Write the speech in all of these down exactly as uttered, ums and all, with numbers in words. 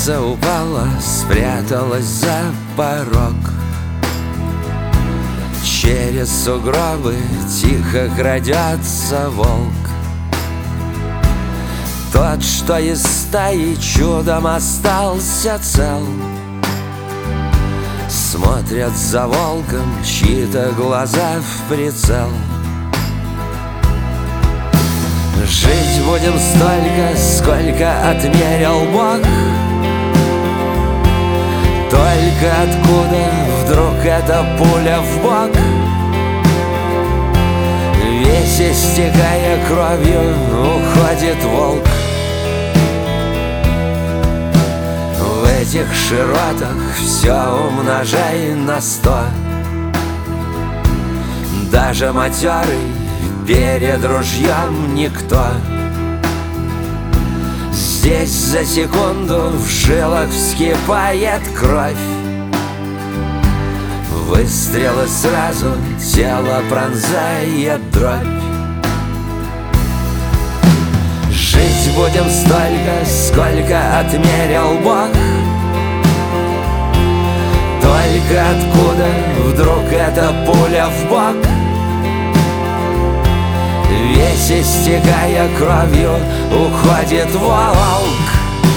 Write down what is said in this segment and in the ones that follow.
Сердце упало, спряталось за порог. Через сугробы тихо крадется волк. Тот, что из стаи чудом остался цел. Смотрят за волком чьи-то глаза в прицел. Жить будем столько, сколько отмерил Бог. Только откуда вдруг эта пуля в бок? Весь истекая кровью уходит волк. В этих широтах все умножай на сто. Даже матерый перед ружьем никто. Здесь за секунду в жилах вскипает кровь. Выстрелы сразу, тело пронзает дробь. Жить будем столько, сколько отмерил Бог. Только откуда вдруг эта пуля в бок? Весь истекая кровью уходит волк.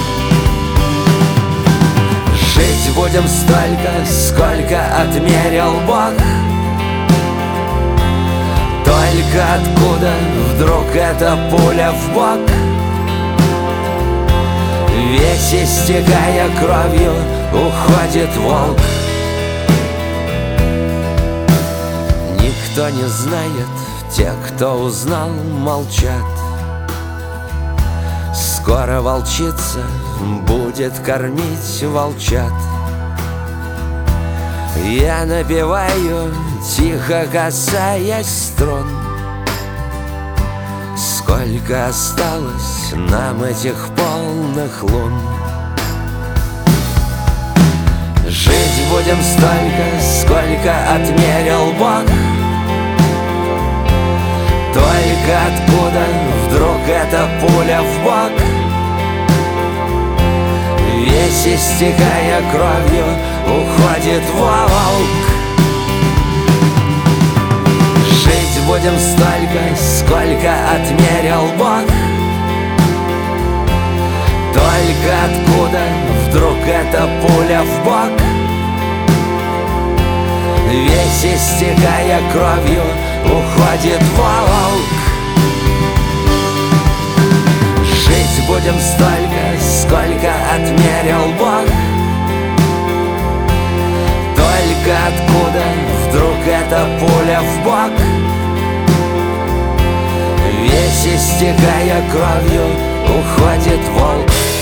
Жить будем столько, сколько отмерил Бог. Только откуда вдруг эта пуля в бок? Весь истекая кровью уходит волк. Никто не знает, те, кто узнал, молчат. Скоро волчица будет кормить волчат. Я напеваю, тихо касаясь струн. Сколько осталось нам этих полных лун? Жить будем столько, сколько отмерил Бог. Только откуда вдруг эта пуля в бок? Весь истекая кровью уходит волк. Жить будем столько, сколько отмерил Бог. Только откуда вдруг эта пуля в бок? Весь истекая кровью уходит волк. Жить будем столько, сколько отмерил Бог. Только откуда вдруг эта пуля в бок? Весь истекая кровью уходит волк.